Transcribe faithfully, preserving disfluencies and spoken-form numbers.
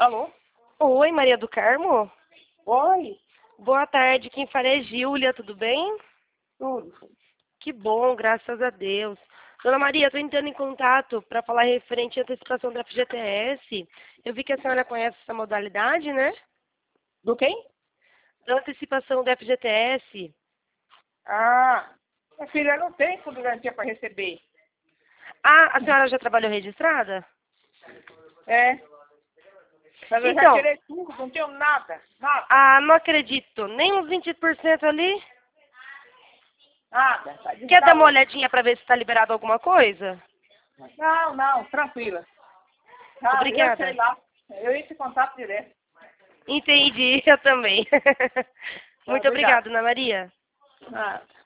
Alô? Oi, Maria do Carmo? Oi? Boa tarde, quem fala é Júlia, tudo bem? Tudo. Que bom, graças a Deus. Dona Maria, estou entrando em contato para falar referente à antecipação da F G T S. Eu vi que a senhora conhece essa modalidade, né? Do quem? Da antecipação da F G T S. Ah, minha filha não tem fundo de garantia para receber. Ah, a senhora já trabalhou registrada? É. Mas eu já Então, tirei tudo, não tenho nada. Nada. ah, não acredito. Nem uns vinte por cento ali? Nada. Tá Quer dar uma desvalor. olhadinha para ver se está liberado alguma coisa? Não, não, tranquila. Ah, eu sei Obrigada. lá. Eu entro em contato direto. Entendi, eu também. Tá, Muito obrigada. obrigada, Ana Maria. Ah.